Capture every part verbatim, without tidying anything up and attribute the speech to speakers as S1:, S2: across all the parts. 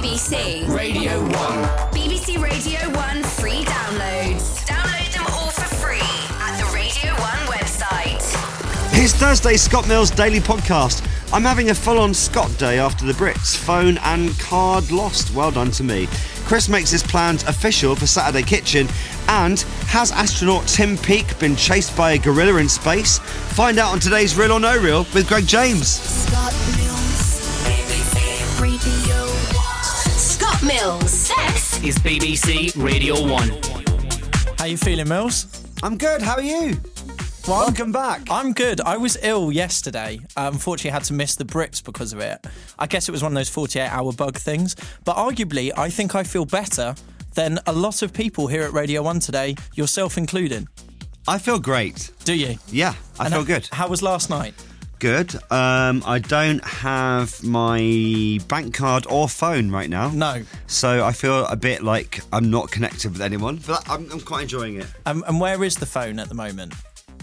S1: B C
S2: Radio one.
S1: B B C Radio one free downloads. Download them all for free at the Radio one website.
S3: It's Thursday, Scott Mills Daily Podcast. I'm having a full-on Scott day after the Brits. Phone and card lost. Well done to me. Chris makes his plans official for Saturday Kitchen. And has astronaut Tim Peake been chased by a gorilla in space? Find out on today's Real or No Real with Greg James.
S1: Scott Mills, B B C Radio one. Scott Mills, this
S2: Is B B C Radio one.
S4: How you feeling, Mills?
S3: I'm good, how are you?
S4: Well,
S3: Welcome back.
S4: I'm good. I was ill yesterday. Uh, unfortunately, I had to miss the Brits because of it. I guess it was one of those forty-eight hour bug things. But arguably, I think I feel better than a lot of people here at Radio one today, yourself included.
S3: I feel great.
S4: Do you?
S3: Yeah, I
S4: And
S3: feel
S4: how-
S3: good.
S4: How was last night?
S3: Good. Um, I don't have my bank card or phone right now.
S4: No.
S3: So I feel a bit like I'm not connected with anyone, but I'm, I'm quite enjoying it.
S4: Um, and where is the phone at the moment?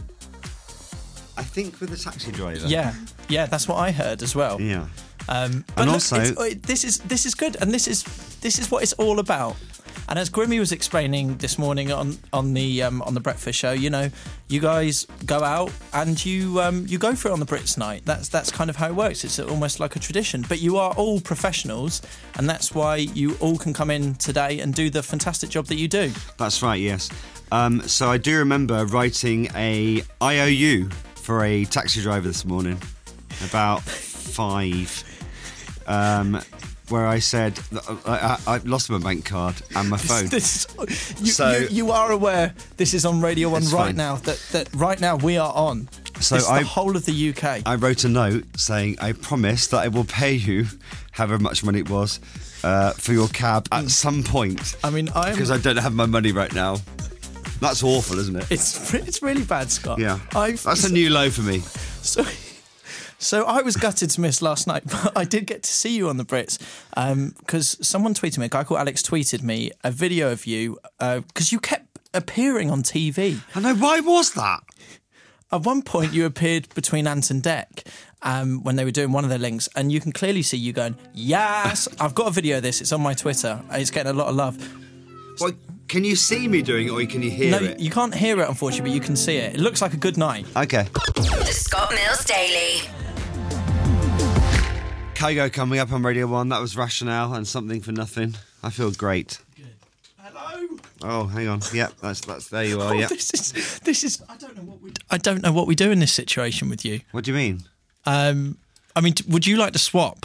S3: I think with the taxi driver.
S4: Yeah. Yeah, that's what I heard as well.
S3: Yeah.
S4: Um, but
S3: And
S4: look,
S3: also-
S4: it's- uh, this is this is good, and this is this is what it's all about. And as Grimmy was explaining this morning on on the um, on the breakfast show, you know, you guys go out and you um, you go for it on the Brits night. That's that's kind of how it works. It's almost like a tradition. But you are all professionals, and that's why you all can come in today and do the fantastic job that you do.
S3: That's right, yes. Um, so I do remember writing a I O U for a taxi driver this morning, about five, um, where I said that I, I, I lost my bank card and my phone.
S4: This, you,
S3: So-
S4: you, you are aware this is on Radio One
S3: It's
S4: right
S3: fine.
S4: now. That that right now we are on.
S3: So
S4: this is
S3: I-
S4: the whole of the U K.
S3: I wrote a note saying I promise that I will pay you however much money it was uh, for your cab at some point.
S4: I mean, I'm.
S3: Because I don't have my money right now. That's awful, isn't it?
S4: It's it's really bad, Scott.
S3: Yeah.
S4: I've,
S3: That's a new low for me.
S4: So, so I was gutted to miss last night, but I did get to see you on the Brits because someone tweeted me, a guy called Alex tweeted me a video of you because you kept appearing on T V.
S3: I know, why was that?
S4: At one point, you appeared between Ant and Dec um, when they were doing one of their links, and you can clearly see you going, yes, I've got a video of this. It's on my Twitter. It's getting a lot of love.
S3: Well, can you see me doing it or can you hear
S4: No,
S3: it?
S4: you can't hear it, unfortunately, but you can see it. It looks like a good night.
S3: Okay.
S1: The Scott Mills Daily.
S3: Kygo coming up on Radio one. That was Rationale and Something for Nothing. I feel great.
S4: Hello.
S3: Oh, hang on. Yep, that's that's there you are.
S4: Oh,
S3: Yep.
S4: This is this is. I don't know what we. I don't know what we do in this situation with you.
S3: What do you mean?
S4: Um, I mean, would you like to swap?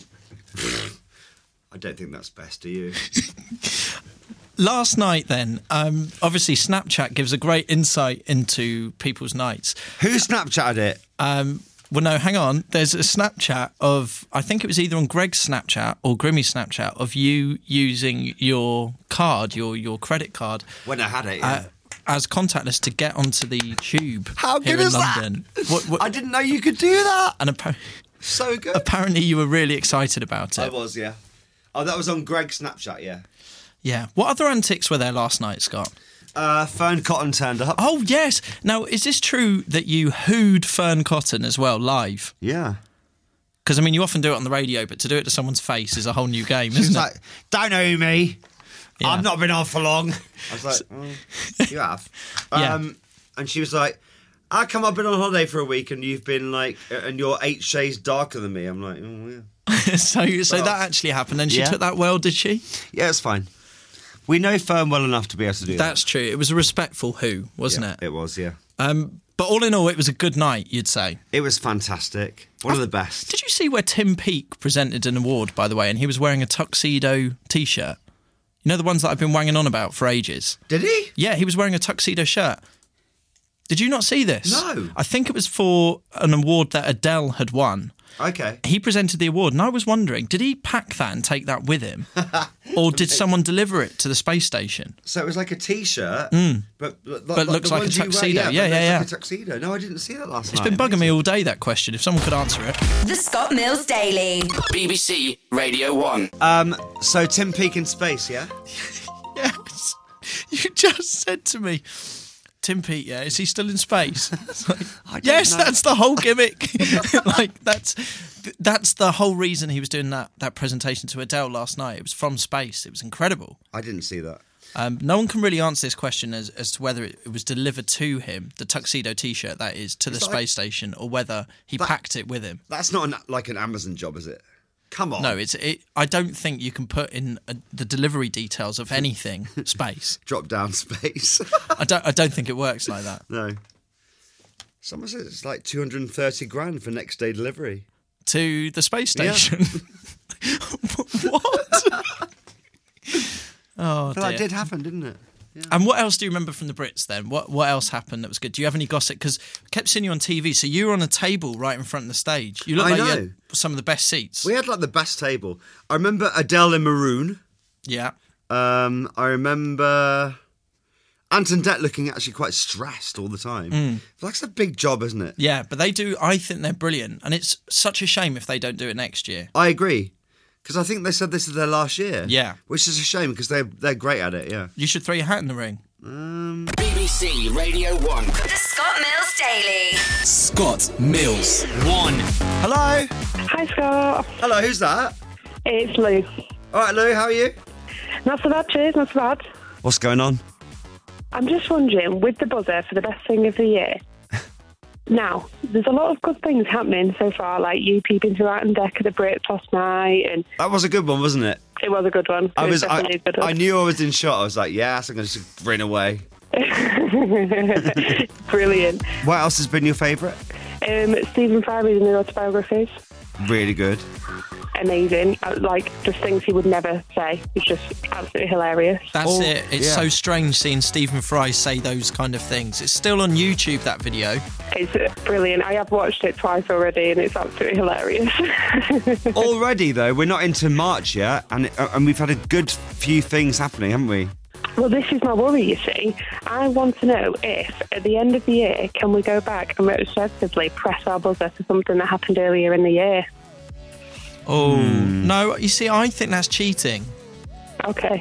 S3: I don't think that's best, do you?
S4: Last night, then, um, obviously, Snapchat gives a great insight into people's nights.
S3: Who Snapchatted it?
S4: Um, well, no, hang on. There's a Snapchat of, I think it was either on Greg's Snapchat or Grimmy's Snapchat of you using your card, your your credit card,
S3: When I had it, yeah.
S4: uh, as contactless to get onto the tube.
S3: How
S4: here
S3: good
S4: in
S3: is that?
S4: London. What, what,
S3: I didn't know you could do that.
S4: and appa-
S3: So good.
S4: apparently, you were really excited about
S3: I
S4: it.
S3: was, yeah. Oh, that was on Greg's Snapchat, yeah.
S4: Yeah. What other antics were there last night, Scott?
S3: Uh, Fern Cotton turned up.
S4: Oh, yes. Now, is this true that you hooed Fern Cotton as well, live?
S3: Yeah.
S4: Because, I mean, you often do it on the radio, but to do it to someone's face is a whole new game,
S3: She was
S4: isn't it?
S3: like, don't know me.
S4: Yeah.
S3: I've not been on for long. I was like, mm, you have.
S4: Yeah.
S3: Um, and she was like, how come I've been on holiday for a week and you've been like, and you're eight shades darker than me? I'm like, oh, yeah.
S4: so so
S3: Well,
S4: that actually happened, and she
S3: yeah.
S4: took that well, did she?
S3: Yeah, it's fine. We know Fern well enough to be able to do
S4: That's true. It was a respectful who,
S3: that.
S4: wasn't
S3: Yeah,
S4: it?
S3: It was, yeah.
S4: Um, but all in all, it was a good night, you'd say.
S3: It was fantastic. One of the best.
S4: Did you see where Tim Peake presented an award, by the way, and he was wearing a tuxedo T-shirt? You know, the ones that I've been wanging on about for ages?
S3: Did he?
S4: Yeah, he was wearing a tuxedo shirt. Did you not see this?
S3: No.
S4: I think it was for an award that Adele had won.
S3: Okay.
S4: He presented the award, and I was wondering, did he pack that and take that with him? Or did someone deliver it to the space station?
S3: So it was like a T-shirt, but but,
S4: But looks
S3: the
S4: like a
S3: ones you wear-
S4: tuxedo.
S3: yeah,
S4: Yeah,
S3: but
S4: yeah,
S3: looks
S4: yeah.
S3: Like a tuxedo. No, I didn't see that last
S4: It's
S3: night.
S4: been bugging me all day, that question, if someone could answer it.
S1: The Scott Mills Daily.
S2: B B C Radio one.
S3: Um. So Tim Peake in space, yeah.
S4: Yes. You just said to me, Tim Peake, yeah, is he still in space? It's like,
S3: I don't
S4: yes,
S3: know.
S4: that's the whole gimmick. Like that's that's the whole reason he was doing that that presentation to Adele last night. It was from space. It was incredible.
S3: I didn't see that.
S4: Um, no one can really answer this question as, as to whether it, it was delivered to him, the tuxedo T-shirt that is, to the
S3: It's
S4: space
S3: like-
S4: station, or whether he
S3: That-
S4: packed it with him.
S3: That's not an, like an Amazon job, is it? Come on.
S4: No, it's. It, I don't think you can put in a, the delivery details of anything space.
S3: Drop down space.
S4: I don't. I don't think it works like that.
S3: No. Someone says it's like two hundred thirty grand for next day delivery.
S4: To the space
S3: Yeah.
S4: station. What? Oh,
S3: But
S4: dear.
S3: that did happen, didn't it?
S4: And what else do you remember from the Brits then? What what else happened that was good? Do you have any gossip? Because I kept seeing you on T V, so you were on a table right in front of the stage. You look
S3: I
S4: like you
S3: know.
S4: had some of the best seats.
S3: We had like the best table. I remember Adele in maroon.
S4: Yeah.
S3: Um, I remember Anton Deck looking actually quite stressed all the time.
S4: Mm.
S3: That's a big job, isn't it?
S4: Yeah, but they do, I think they're brilliant. And it's such a shame if they don't do it next year.
S3: I agree. Because I think they said this is their last year.
S4: Yeah.
S3: Which is a shame because they're, they're great at it, yeah.
S4: You should throw your hat in the ring.
S3: Um,
S2: B B C Radio one.
S1: The Scott Mills Daily.
S2: Scott Mills one.
S3: hello?
S5: Hi, Scott.
S3: Hello, who's that?
S5: It's Lou.
S3: All right, Lou, how are you?
S5: Not so bad, cheers, not so bad.
S3: What's going on?
S5: I'm just wondering, with the buzzer for the best thing of the year, now, there's a lot of good things happening so far, like you peeping through out on deck at the Brits last night, and
S3: That was a good one, wasn't it?
S5: it was a good one. It
S3: I was, I,
S5: definitely a good
S3: I
S5: one.
S3: knew I was in shot. I was like, yes, I'm going to just grin away.
S5: Brilliant.
S3: What else has been your favourite?
S5: Um, Stephen Fry reading the autobiographies.
S3: Really good.
S5: Amazing. Uh, Like, just things he would never say. It's just absolutely hilarious.
S4: That's
S3: Oh,
S4: it. It's
S3: yeah.
S4: so strange seeing Stephen Fry say those kind of things. It's still on YouTube, that video.
S5: It's uh, brilliant. I have watched it twice already, and it's absolutely hilarious.
S3: Already, though, we're not into March yet, and uh, and we've had a good few things happening, haven't we?
S5: Well, this is my worry, you see. I want to know if, at the end of the year, can we go back and retrospectively press our buzzer for something that happened earlier in the year?
S4: Oh, no, you see, I think that's cheating.
S5: Okay.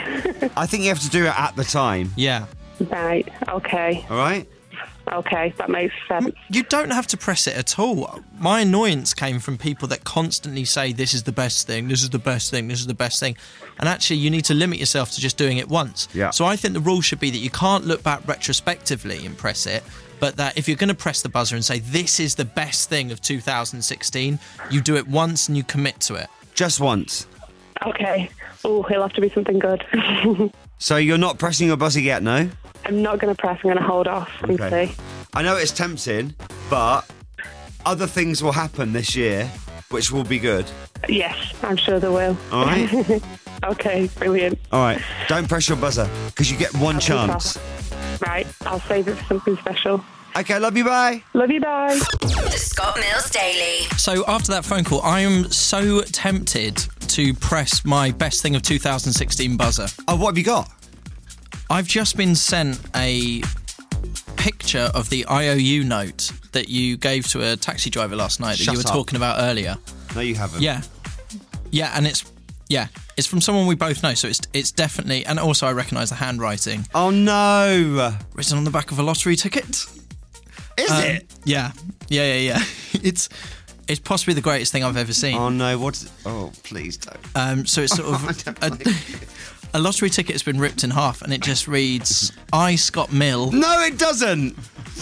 S3: I think you have to do it at the time,
S4: Yeah.
S5: Right. Okay.
S3: all right?
S5: Okay. That makes sense.
S4: You don't have to press it at all. My annoyance came from people that constantly say, this is the best thing, this is the best thing, this is the best thing. And actually, you need to limit yourself to just doing it once.
S3: Yeah.
S4: So I think the rule should be that you can't look back retrospectively and press it, but that if you're going to press the buzzer and say, this is the best thing of two thousand sixteen, you do it once and you commit to it.
S3: Just once.
S5: Okay. Oh, it'll have to be something good.
S3: So you're not pressing your buzzer yet, no?
S5: I'm not going to press. I'm going to hold off and
S3: Okay.
S5: see.
S3: I know it's tempting, but other things will happen this year, which will be good.
S5: Yes, I'm sure there will.
S3: All right?
S5: Okay. Brilliant.
S3: All right. Don't press your buzzer, because you get one
S5: I'll be
S3: chance.
S5: fast. Right. I'll save it for something special.
S3: Okay, love you, bye.
S5: Love you. Bye.
S1: The Scott Mills Daily.
S4: So after that phone call, I am so tempted to press my best thing of two thousand sixteen buzzer.
S3: Oh, what have you got?
S4: I've just been sent a picture of the I O U note that you gave to a taxi driver last night that
S3: Shut
S4: you were
S3: up.
S4: talking about earlier.
S3: No, you haven't.
S4: Yeah. Yeah, and it's yeah, it's from someone we both know, so it's it's definitely, and also I recognise the handwriting.
S3: Oh, no.
S4: Written on the back of a lottery ticket.
S3: Is
S4: Um,
S3: it?
S4: Yeah. Yeah, yeah, yeah. It's it's possibly the greatest thing I've ever seen.
S3: Oh, no. What's it? Oh, please don't.
S4: Um, so it's sort
S3: I
S4: of
S3: don't
S4: a,
S3: like it.
S4: a lottery ticket has been ripped in half, and it just reads, "I, Scott Mill,
S3: No, it doesn't.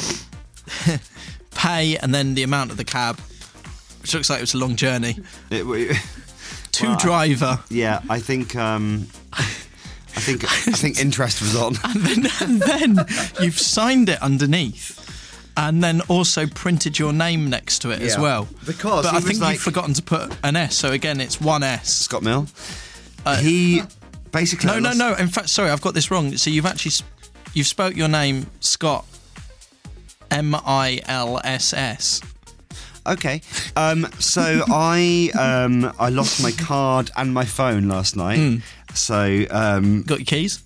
S4: pay," and then the amount of the cab, which looks like it was a long journey.
S3: It, we-
S4: To
S3: Well,
S4: driver,
S3: yeah, I think. Um, I think. I think interest was on.
S4: and then, and then you've signed it underneath, and then also printed your name next to it as
S3: Yeah.
S4: well.
S3: Because
S4: but
S3: he
S4: I think
S3: was like-
S4: you've forgotten to put an S, so again it's one S.
S3: Scott Mill. he basically.
S4: No, no, no. In fact, sorry, I've got this wrong. So you've actually sp- you've spelt your name Scott, M I L S S.
S3: Okay. Um, so I um, I lost my card and my phone last night.
S4: Hmm.
S3: So um,
S4: Got your keys?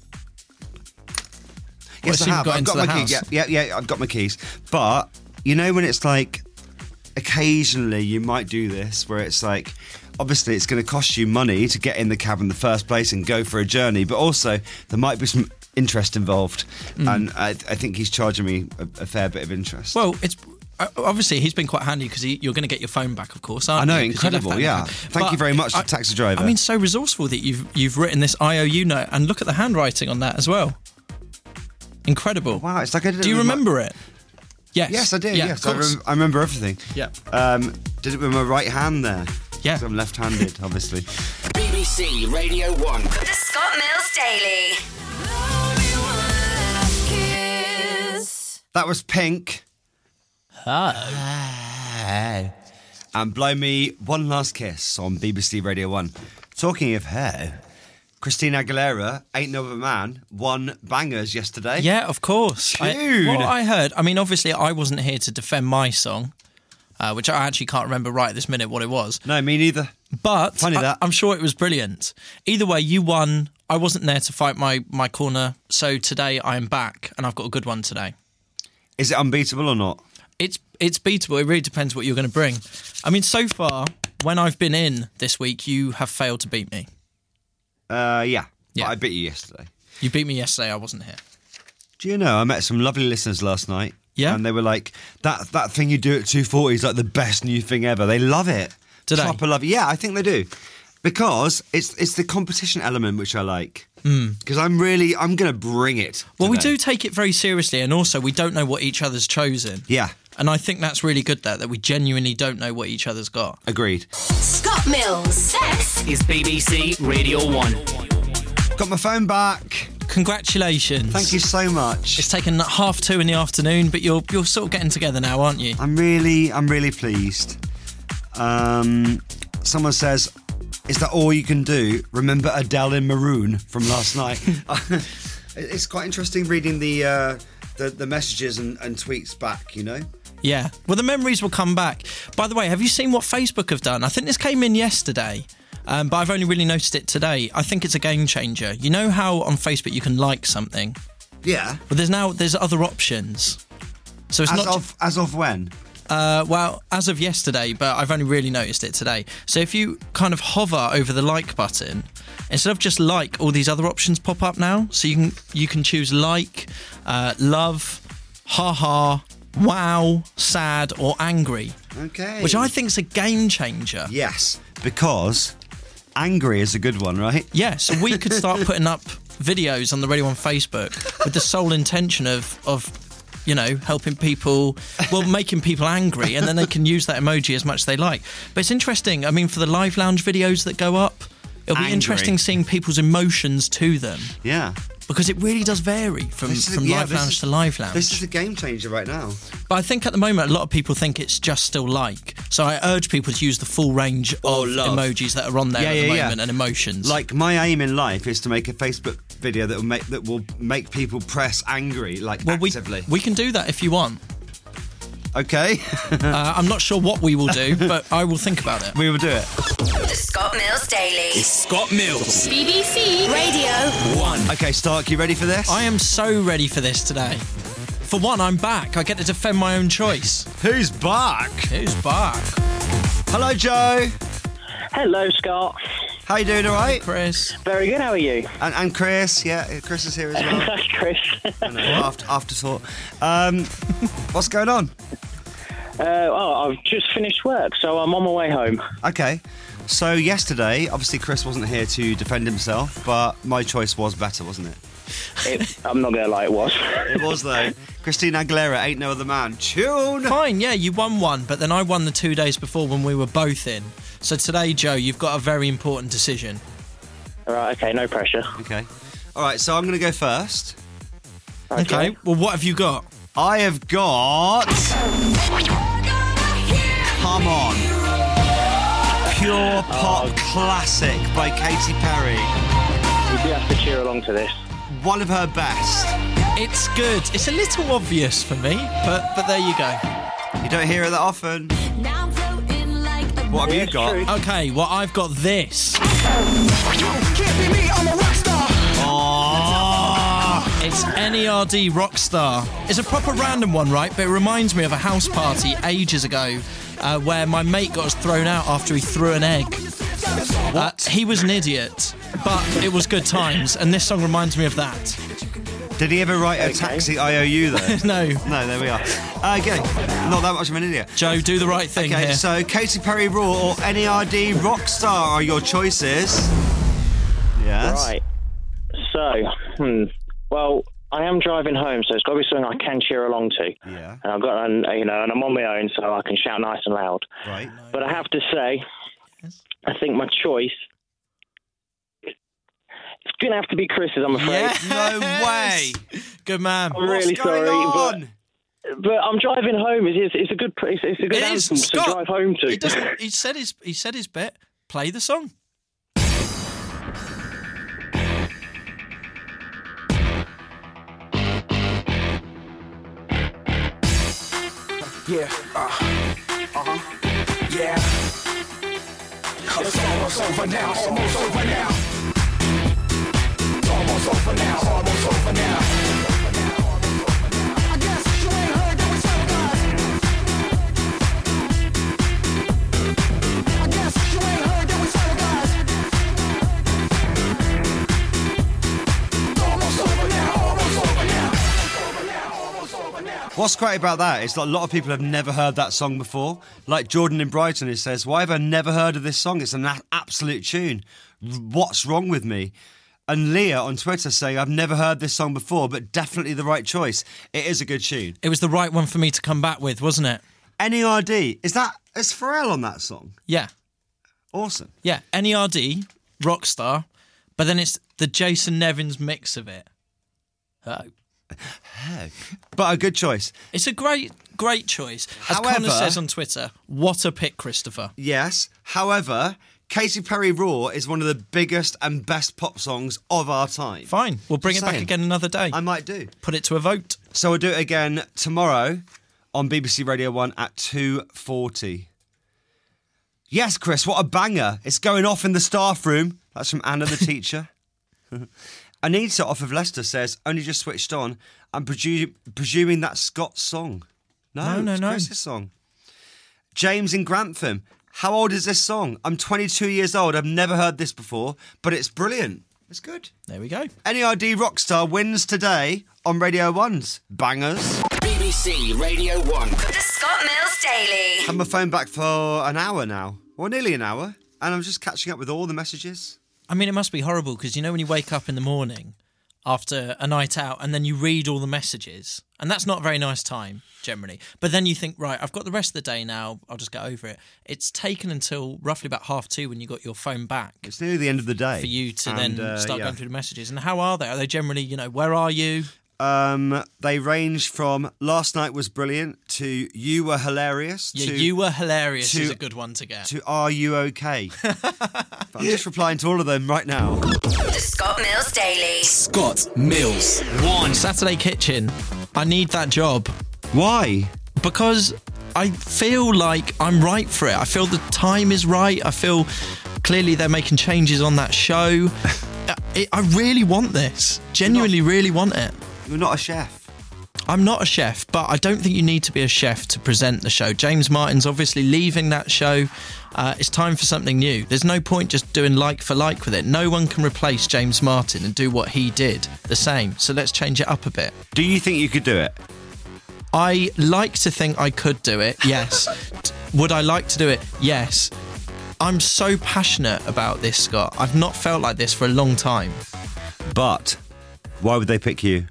S3: yes,
S4: so
S3: I
S4: you've
S3: have.
S4: got
S3: I've
S4: into
S3: got
S4: the
S3: my
S4: house.
S3: keys. Yeah, yeah, yeah. I've got my keys. But you know when it's like, occasionally you might do this where it's like, obviously it's going to cost you money to get in the cab in the first place and go for a journey, but also there might be some interest involved, mm. and I, I think he's charging me a, a fair bit of interest.
S4: Well, it's uh, obviously he's been quite handy because you're going to get your phone back, of course. Aren't
S3: I know,
S4: you?
S3: incredible. Yeah, thank
S4: but
S3: you very much,
S4: I,
S3: to taxi driver.
S4: I mean, so resourceful that you've you've written this I O U note, and look at the handwriting on that as well. Incredible.
S3: Wow, it's like I did.
S4: Do you remember my... it? Yes.
S3: Yes, I do.
S4: Yeah,
S3: yes, I, rem- I remember everything.
S4: Yeah.
S3: Um, did it with my right hand there.
S4: Yeah.
S3: Because I'm left-handed, obviously.
S2: B B C Radio one.
S1: The Scott Mills Daily.
S3: That was Pink.
S4: Oh.
S3: And Blow Me One Last Kiss on B B C Radio one. Talking of her, Christina Aguilera, Ain't No Other Man, won bangers yesterday.
S4: Yeah, of course. I,
S3: Dude.
S4: what I heard, I mean, obviously I wasn't here to defend my song, uh, which I actually can't remember right this minute what it was.
S3: No, me neither.
S4: But
S3: Funny
S4: I,
S3: that.
S4: I'm sure it was brilliant. Either way, you won. I wasn't there to fight my, my corner, so today I am back, and I've got a good one today.
S3: Is it unbeatable or not?
S4: It's it's beatable. It really depends what you're going to bring. I mean, so far, when I've been in this week, you have failed to beat me.
S3: Uh, yeah.
S4: Yeah.
S3: But I beat you yesterday.
S4: You beat me yesterday. I wasn't here.
S3: Do you know, I met some lovely listeners last night.
S4: Yeah?
S3: And they were like, that that thing you do at two forty is like the best new thing ever. They love it.
S4: Do they?
S3: Proper love it. Yeah, I think they do. Because it's it's the competition element which I like. Because I'm really, I'm going to bring it.
S4: Well, we
S3: today.
S4: do take it very seriously, and also we don't know what each other's chosen.
S3: Yeah.
S4: And I think that's really good, that, that we genuinely don't know what each other's got.
S3: Agreed.
S1: Scott Mills. This
S2: Is B B C Radio one.
S3: Got my phone back.
S4: Congratulations.
S3: Thank you so much.
S4: It's taken half two in the afternoon, but you're you're sort of getting together now, aren't you?
S3: I'm really, I'm really pleased. Um, someone says, is that all you can do? Remember Adele in Maroon from last night? It's quite interesting reading the uh, the, the messages and, and tweets back, you know?
S4: Yeah. Well, the memories will come back. By the way, have you seen what Facebook have done? I think this came in yesterday, um, but I've only really noticed it today. I think it's a game changer. You know how on Facebook you can like something?
S3: Yeah.
S4: But there's now there's other options. So it's
S3: As
S4: not
S3: of as of when?
S4: Uh, well, as of yesterday, but I've only really noticed it today. So if you kind of hover over the like button, instead of just like, all these other options pop up now. So you can you can choose like, uh, love, haha, wow, sad, or angry.
S3: Okay.
S4: Which I think is a game changer.
S3: Yes, because angry is a good one, right?
S4: Yeah, so we could start putting up videos on the Radio one Facebook with the sole intention of of. you know, helping people, well, making people angry, and then they can use that emoji as much as they like. But it's interesting. I mean, for the Live Lounge videos that go up, it'll be
S3: Angry.
S4: interesting seeing people's emotions to them.
S3: Yeah.
S4: Because it really does vary from,
S3: This is-
S4: from
S3: yeah,
S4: Live
S3: this
S4: Lounge
S3: is-
S4: to Live Lounge.
S3: This is a game changer right now.
S4: But I think at the moment, a lot of people think it's just still like. So I urge people to use the full range
S3: Oh,
S4: of
S3: love.
S4: emojis that are on there
S3: Yeah,
S4: at the
S3: yeah, yeah.
S4: moment and emotions.
S3: Like, my aim in life is to make a Facebook video that will make that will make people press angry, like,
S4: well, we,
S3: actively.
S4: we can do that if you want.
S3: Okay.
S4: uh, I'm not sure what we will do, but I will think about it.
S3: We will do it.
S1: The Scott Mills Daily.
S2: Scott Mills.
S1: B B C Radio
S2: one.
S3: Okay, Stark, you ready for this?
S4: I am so ready for this today. For one, I'm back. I get to defend my own choice.
S3: Who's back?
S4: Who's back?
S3: Hello, Joe.
S6: Hello, Scott.
S3: How you doing, all right?
S4: Chris.
S6: Very good. How are you?
S3: And, and Chris, yeah, Chris is here as well.
S6: That's Chris.
S3: I know, after, afterthought. Um, what's going on?
S6: Uh, oh, I've just finished work, so I'm on my way home.
S3: Okay. So yesterday, obviously Chris wasn't here to defend himself, but my choice was better, wasn't it?
S6: It, I'm not going to lie, it was.
S3: It was, though. Christina Aguilera, Ain't No Other Man. Tune!
S4: Fine, yeah, you won one, but then I won the two days before when we were both in. So today, Joe, you've got a very important decision.
S6: All right, okay, no pressure.
S3: Okay. All right, so I'm going to go first.
S4: Okay, well, what have you got?
S3: I have got... Come On. Pure pop classic by Katy Perry.
S6: We do have to cheer along to this.
S3: One of her best.
S4: It's good. It's a little obvious for me, but but there you go.
S3: You don't hear it that often. What have you got?
S6: true.
S4: Okay, well, I've got this.
S3: Oh,
S4: It's N E R D Rockstar. It's a proper random one, right? But it reminds me of a house party ages ago uh, where my mate got us thrown out after he threw an egg. Uh, he was an idiot, but it was good times, and this song reminds me of that.
S3: Did he ever write a
S6: Okay.
S3: taxi I O U though?
S4: No.
S3: No, there we are. Uh, okay, not that much of an idiot.
S4: Joe, do the right thing
S3: Okay,
S4: here.
S3: so Katy Perry Raw or N E R D Rockstar are your choices. Yes.
S6: Right. So, hmm, well, I am driving home, so it's got to be something I can cheer along to.
S3: Yeah.
S6: And I've got, an, you know, and I'm on my own, so I can shout nice and loud.
S3: Right.
S6: But I have to say,
S4: Yes.
S6: I think my choice, it's going to have to be Chris's, I'm afraid.
S4: Yes.
S3: No way.
S4: Good man.
S6: I'm really
S3: What's going
S6: sorry,
S3: on?
S6: but but I'm driving home. It's, it's, it's a good, it's, it's a good
S4: It is.
S6: anthem to
S4: Scott,
S6: drive home to.
S4: He, doesn't, he said his he said his bit. Play the song.
S7: Yeah, uh, uh-huh, yeah. It's almost over now, almost over now. It's almost over now, almost over now. I guess you ain't heard that we said, guys. I guess you ain't heard that we said, guys. It's almost over now, almost over now. Almost over now, almost over now.
S3: What's great about that is that a lot of people have never heard that song before. Like Jordan in Brighton, who says, why have I never heard of this song? It's an a- absolute tune. What's wrong with me? And Leah on Twitter saying, I've never heard this song before, but definitely the right choice. It is a good tune.
S4: It was the right one for me to come back with, wasn't it?
S3: N E R D, is that, is Pharrell on that song?
S4: Yeah.
S3: Awesome.
S4: Yeah. N E R D, Rockstar, but then it's the Jason Nevins mix of it. Oh.
S3: But a good choice.
S4: It's a great, great choice. As
S3: However-
S4: Connor says on Twitter, what a pick, Christopher.
S3: Yes. However, Katy Perry Raw is one of the biggest and best pop songs of our time.
S4: Fine. We'll bring
S3: Just
S4: it back
S3: saying.
S4: again another day.
S3: I might do.
S4: Put it to a vote.
S3: So we'll do it again tomorrow on B B C Radio one at two forty. Yes, Chris, what a banger. It's going off in the staff room. That's from Anna, the teacher. Anita off of Leicester says, only just switched on. I'm presu- presuming that's Scott's song. No,
S4: No, no,
S3: it's
S4: no.
S3: Chris's song. James in Grantham. How old is this song? I'm twenty-two years old. I've never heard this before, but it's brilliant. It's good.
S4: There we go.
S3: N E R D Rockstar wins today on Radio one's Bangers.
S2: B B C Radio one.
S1: The Scott Mills Daily.
S3: Had my phone back for an hour now, or nearly an hour, and I'm just catching up with all the messages.
S4: I mean, it must be horrible because you know when you wake up in the morning after a night out and then you read all the messages, and that's not a very nice time generally. But then you think, right, I've got the rest of the day now, I'll just get over it. It's taken until roughly about half two when you got your phone back
S3: It's nearly the end of the day.
S4: for you to
S3: And,
S4: then
S3: uh,
S4: start
S3: yeah.
S4: going through the messages. And how are they? Are they generally, you know, where are you?
S3: Um, they range from last night was brilliant to you were hilarious
S4: Yeah,
S3: to
S4: you were hilarious
S3: to-
S4: is a good one to get.
S3: to are you okay? But I'm just replying to all of them right now.
S1: The Scott Mills Daily.
S2: Scott Mills one.
S4: Saturday Kitchen, I need that job.
S3: Why?
S4: Because I feel like I'm right for it. I feel the time is right. I feel clearly they're making changes on that show. I, I really want this. Genuinely, really want it.
S3: You're not a chef.
S4: I'm not a chef, but I don't think you need to be a chef to present the show. James Martin's obviously leaving that show. Uh, it's time for something new. There's no point just doing like for like with it. No one can replace James Martin and do what he did the same. So let's change it up a bit.
S3: Do you think you could do it?
S4: I like to think I could do it, yes. Would I like to do it? Yes. I'm so passionate about this, Scott. I've not felt like this for a long time.
S3: But why would they pick you?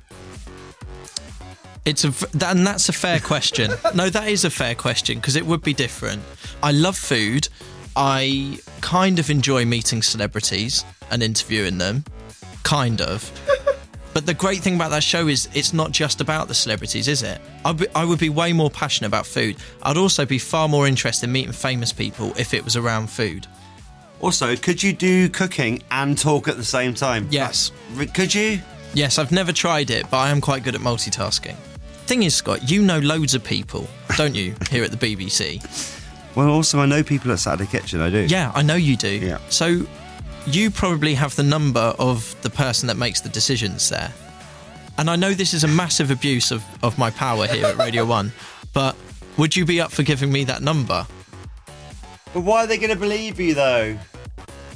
S4: It's a, and that's a fair question. No, that is a fair question because it would be different. I love food. I kind of enjoy meeting celebrities and interviewing them. Kind of. But the great thing about that show is it's not just about the celebrities, is it? I'd be, I would be way more passionate about food. I'd also be far more interested in meeting famous people if it was around food.
S3: Also, could you do cooking and talk at the same time?
S4: Yes.
S3: Like, could you?
S4: Yes, I've never tried it, but I am quite good at multitasking. Thing is, Scott, you know loads of people, don't you, here at the B B C?
S3: Well, also, I know people at Saturday Kitchen, I do.
S4: Yeah, I know you do.
S3: Yeah.
S4: So you probably have the number of the person that makes the decisions there. And I know this is a massive abuse of, of my power here at Radio one, but would you be up for giving me that number?
S3: But why are they going to believe you, though?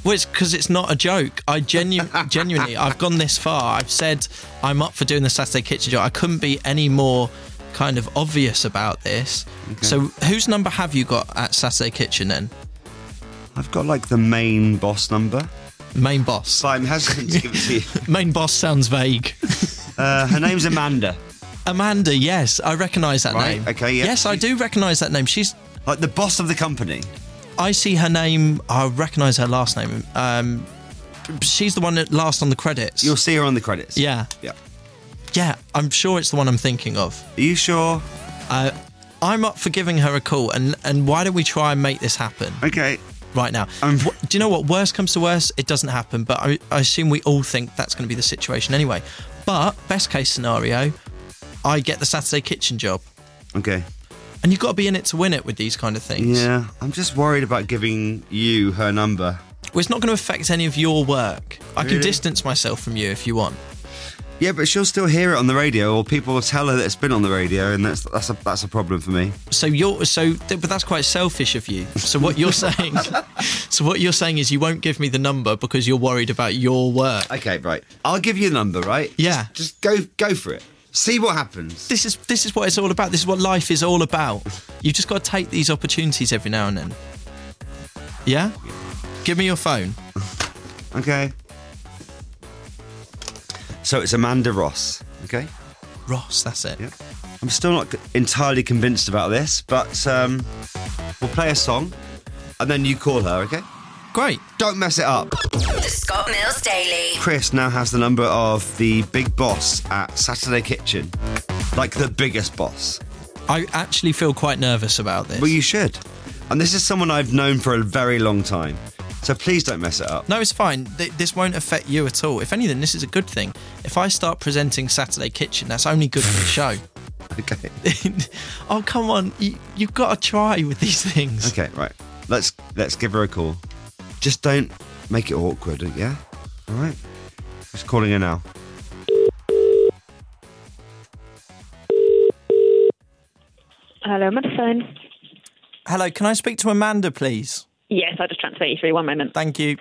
S4: Well, it's because it's not a joke. I genu- genuinely, I've gone this far. I've said I'm up for doing the Saturday Kitchen job. I couldn't be any more kind of obvious about this. Okay. So whose number have you got at Saturday Kitchen then?
S3: I've got like the main boss number.
S4: Main boss.
S3: But I'm hesitant to give it to you.
S4: Main boss sounds vague.
S3: Uh, her name's Amanda.
S4: Amanda, yes, I recognise that
S3: right,
S4: name.
S3: Okay, yeah.
S4: Yes, I do recognise that name. She's
S3: like the boss of the company.
S4: I see her name. I recognise her last name. Um, she's the one that last on the credits.
S3: You'll see her on the credits.
S4: Yeah,
S3: yeah,
S4: yeah. I'm sure it's the one I'm thinking of.
S3: Are you sure?
S4: Uh, I'm up for giving her a call, and and why don't we try and make this happen?
S3: Okay.
S4: Right now.
S3: Um,
S4: do you know what? Worst comes to worst, it doesn't happen. But I, I assume we all think that's going to be the situation anyway. But best case scenario, I get the Saturday Kitchen job.
S3: Okay.
S4: And you've got to be in it to win it with these kind of things.
S3: Yeah, I'm just worried about giving you her number.
S4: Well, it's not going to affect any of your work. I
S3: Really?
S4: can distance myself from you if you want.
S3: Yeah, but she'll still hear it on the radio, or people will tell her that it's been on the radio, and that's that's a that's a problem for me.
S4: So you're so, but that's quite selfish of you. So what you're saying, so what you're saying is you won't give me the number because you're worried about your work.
S3: Okay, right. I'll give you the number, right?
S4: Yeah.
S3: Just, just go go for it. See what happens.
S4: This is this is what it's all about. This is what life is all about. You've just got to take these opportunities every now and then. Yeah? Give me your phone.
S3: Okay. So it's Amanda Ross, okay?
S4: Ross, that's it.
S3: Yeah. I'm still not entirely convinced about this, but um, we'll play a song, and then you call her, okay?
S4: Great.
S3: Don't mess it up.
S1: The Scott Mills Daily.
S3: Chris now has the number of the big boss at Saturday Kitchen. Like the biggest boss.
S4: I actually feel quite nervous about this.
S3: Well, you should. And this is someone I've known for a very long time. So please don't mess it up.
S4: No, it's fine. Th- this won't affect you at all. If anything, this is a good thing. If I start presenting Saturday Kitchen, that's only good for the show.
S3: Okay.
S4: Oh, come on. You, you've got to try with these things.
S3: Okay, right. Let's let's give her a call. Just don't make it awkward, yeah? All right? Just calling her now.
S5: Hello, my phone.
S4: Hello, can I speak to Amanda, please?
S5: Yes, I'll just transfer you through. One moment.
S4: Thank you.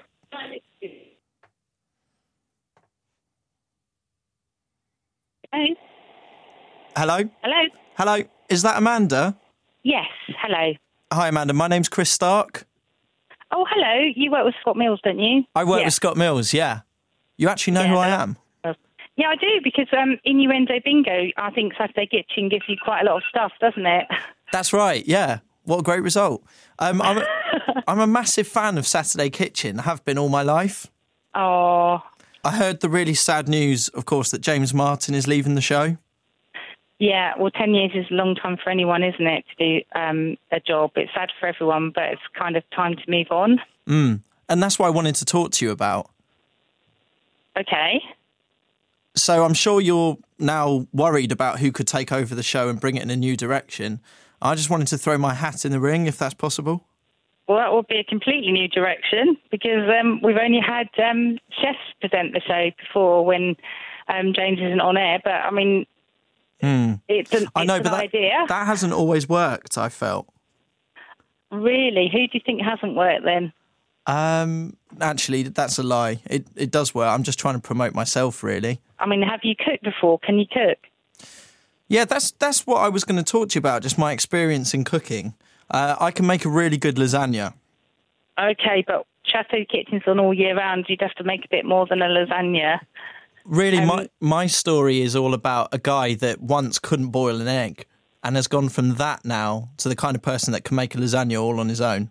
S5: Hello.
S4: Hello?
S5: Hello.
S4: Hello? Is that Amanda?
S5: Yes. Hello.
S4: Hi, Amanda. My name's Chris Stark.
S5: Oh, hello. You work with Scott Mills, don't you?
S4: I work
S5: yeah.
S4: with Scott Mills, yeah. You actually know
S5: Yeah,
S4: who I
S5: that-
S4: am?
S5: Yeah, I do, because um, Innuendo Bingo, I think Saturday Kitchen gives you quite a lot of stuff, doesn't it?
S4: That's right, yeah. What a great result. Um, I'm, a, I'm a massive fan of Saturday Kitchen. I have been all my life.
S5: Oh.
S4: I heard the really sad news, of course, that James Martin is leaving the show.
S5: Yeah, well, ten years is a long time for anyone, isn't it, to do um, a job. It's sad for everyone, but it's kind of time to move on.
S4: Mm. And that's what I wanted to talk to you about.
S5: Okay.
S4: So I'm sure you're now worried about who could take over the show and bring it in a new direction. I just wanted to throw my hat in the ring, if that's possible.
S5: Well, that would be a completely new direction, because um, we've only had um, chefs present the show before when um, James isn't on air. But, I mean,
S4: Hmm.
S5: it's an,
S4: I know,
S5: it's
S4: but
S5: an
S4: that,
S5: idea.
S4: that hasn't always worked, I felt.
S5: Really? Who do you think hasn't worked then?
S4: Um, actually, that's a lie. It it does work. I'm just trying to promote myself, really.
S5: I mean, have you cooked before? Can you cook?
S4: Yeah, that's that's what I was going to talk to you about, just my experience in cooking. Uh, I can make a really good lasagna.
S5: Okay, but Chateau Kitchen's on all year round. You'd have to make a bit more than a lasagna.
S4: Really,
S5: Um,
S4: my, my story is all about a guy that once couldn't boil an egg and has gone from that now to the kind of person that can make a lasagna all on his own.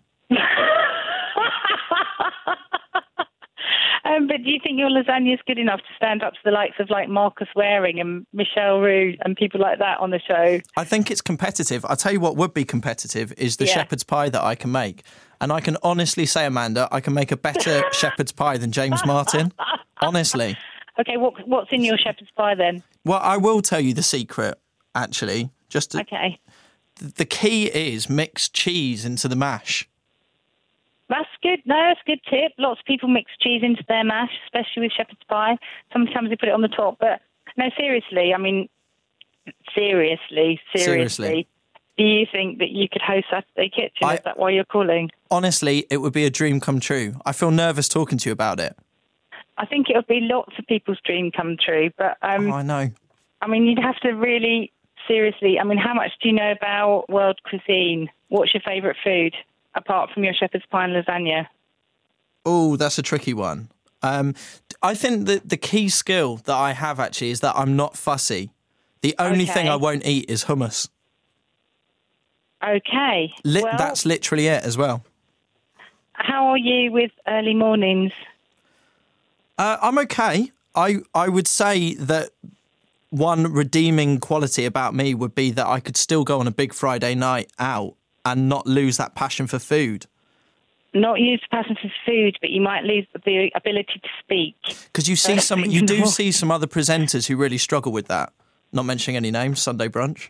S5: Um, but do you think your lasagna is good enough to stand up to the likes of like Marcus Waring and Michelle Roux and people like that on the show?
S4: I think it's competitive. I'll tell you what would be competitive is the
S5: Yeah.
S4: shepherd's pie that I can make. And I can honestly say, Amanda, I can make a better shepherd's pie than James Martin. Honestly.
S5: Okay, what, what's in your shepherd's pie then?
S4: Well, I will tell you the secret, actually. Just to,
S5: Okay.
S4: the key is mix cheese into the mash.
S5: That's good. No, that's a good tip. Lots of people mix cheese into their mash, especially with shepherd's pie. Sometimes they put it on the top. But no, seriously, I mean, seriously, seriously.
S4: Seriously.
S8: Do you think that you could host Saturday Kitchen?
S4: I-
S8: Is that why you're calling?
S4: Honestly, it would be a dream come true. I feel nervous talking to you about it.
S8: I think it would be lots of people's dream come true, but um,
S4: Oh, I know.
S8: I mean, you'd have to really seriously. I mean, how much do you know about world cuisine? What's your favourite food apart from your shepherd's pie and lasagna?
S4: Oh, that's a tricky one. Um, I think that the key skill that I have actually is that I'm not fussy. The only
S8: Okay.
S4: thing I won't eat is hummus.
S8: Okay.
S4: Li-
S8: well,
S4: that's literally it as well.
S8: how are you with early mornings?
S4: Uh, I'm okay. I I would say that one redeeming quality about me would be that I could still go on a big Friday night out and not lose that passion for food.
S8: Not use the passion for food, but you might lose the ability to speak.
S4: Because you see
S8: First
S4: some,
S8: thing
S4: you
S8: in the
S4: do
S8: morning.
S4: see some other presenters who really struggle with that. Not mentioning any names, Sunday Brunch.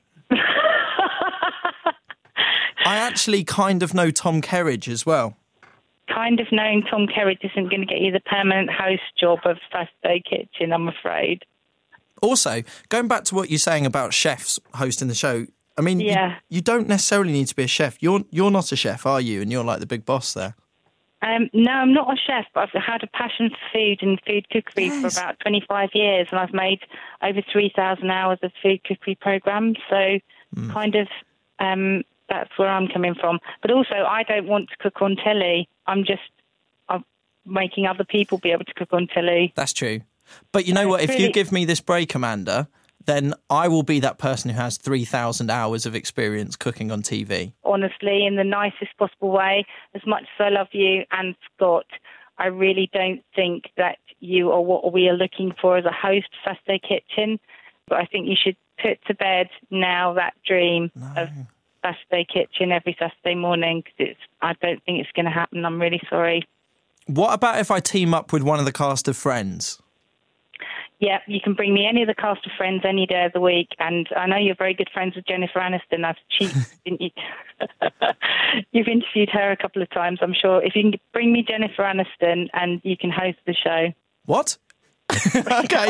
S4: I actually kind of know Tom Kerridge as well.
S8: Kind of knowing Tom Kerridge isn't going to get you the permanent host job of Saturday Kitchen, I'm afraid.
S4: Also, going back to what you're saying about chefs hosting the show, I mean, you-
S8: Yeah.
S4: you, don't necessarily need to be a chef. You're you're not a chef, are you? And you're like the big boss there.
S8: Um, no, I'm not a chef, but I've had a passion for food and food cookery
S4: Yes.
S8: for about twenty-five years, and I've made over three thousand hours of food cookery programs. So,
S4: Hmm.
S8: kind of, um, that's where I'm coming from. But also, I don't want to cook on telly. I'm just I'm making other people be able to cook on telly.
S4: That's true. But you know what? If you
S8: really-
S4: give me this break, Amanda, then I will be that person who has three thousand hours of experience cooking on T V.
S8: Honestly, in the nicest possible way. As much as I love you and Scott, I really don't think that you are what we are looking for as a host of Saturday Kitchen. But I think you should put to bed now that dream of Saturday Kitchen every Saturday morning, because it's. I don't think it's going to happen. I'm really sorry.
S4: What about if I team up with one of the cast of Friends?
S8: Yeah, you can bring me any of the cast of Friends any day of the week, and I know you're very good friends with Jennifer Aniston. I've she, didn't you? You've interviewed her a couple of times, I'm sure. If you can bring me Jennifer Aniston, and you can host the show.
S4: What? Okay.